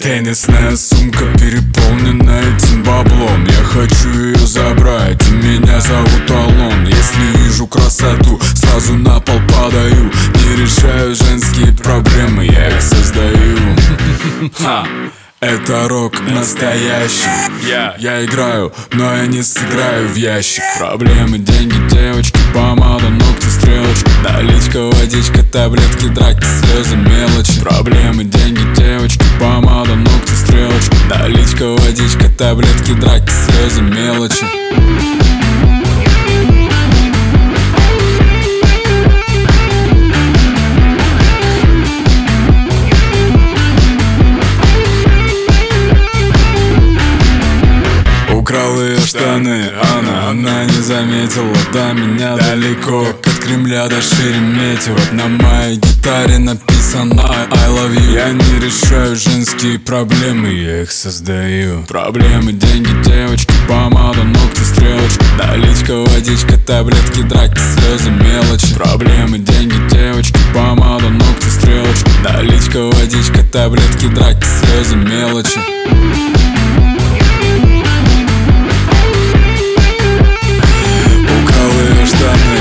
Теннисная сумка переполнена этим баблом. Я хочу ее забрать, и меня зовут Алон. Если вижу красоту, сразу на пол падаю. Не решаю женские проблемы, я их создаю. Это рок настоящий. Я играю, но я не сыграю в ящик. Проблемы, деньги, девочки, помада, ногти, стрелочки, наличка, водичка, таблетки, драки, слезы, мелочи. Проблемы, деньги, девочки, помада, ногти, стрелочки, наличка, водичка, таблетки, драки, слезы, мелочи. Украл ее штаны, она не заметила до меня далеко, как от Кремля до Шереметьево. На моей гитаре написано I love you. Я не решаю женские проблемы, я их создаю. Проблемы, деньги, девочки, помада, ногти, стрелочки, наличка, водичка, таблетки, драки, слезы, мелочи. Проблемы, деньги, девочки, помада, ногти, стрелочки, наличка, водичка, таблетки, драки, слезы, мелочи. Штаны,